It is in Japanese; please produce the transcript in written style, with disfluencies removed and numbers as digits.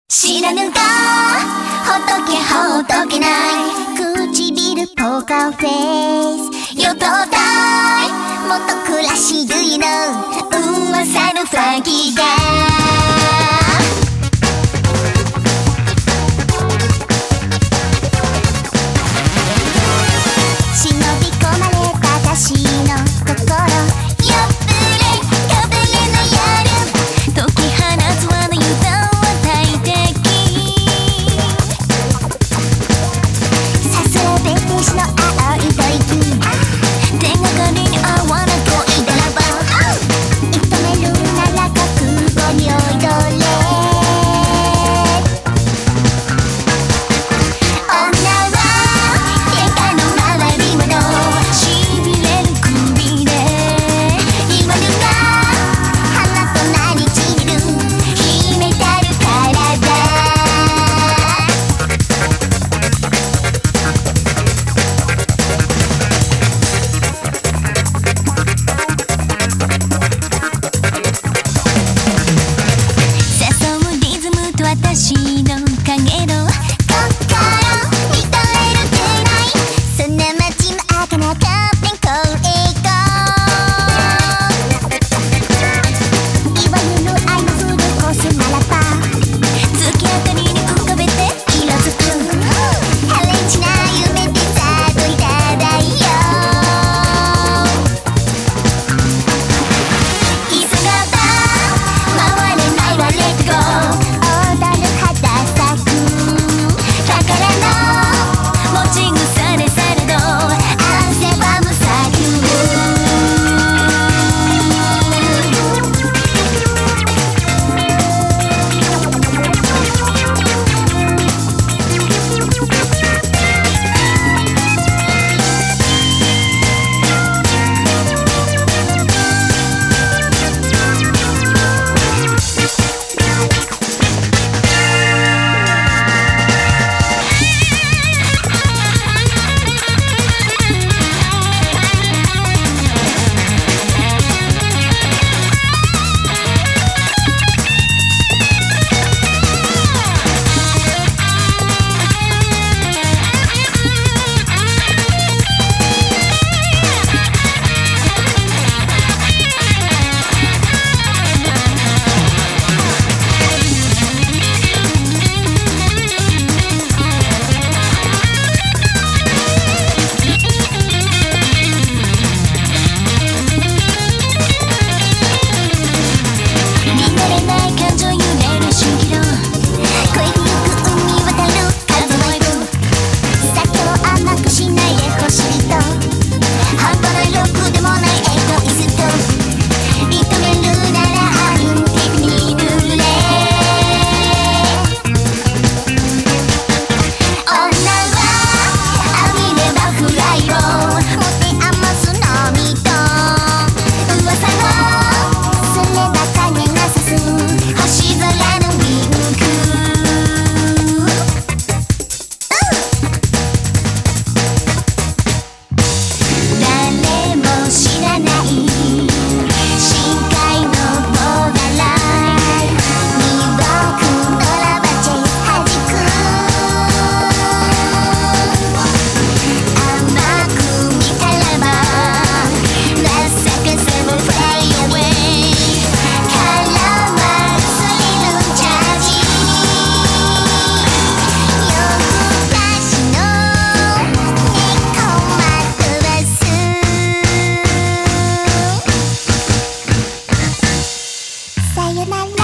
知らぬかほっとけほっとけない唇ポーカーフェイスよとたいもっと暮らしどいの噂のファンキーだ私の影の心見とれるくらいそんな街も開かなかったこうへ行こういわゆる愛のフルコースならば月明かりに浮かべて色づくハレンチな夢でざっといただいよ急がば回れないわレッツゴーさよなら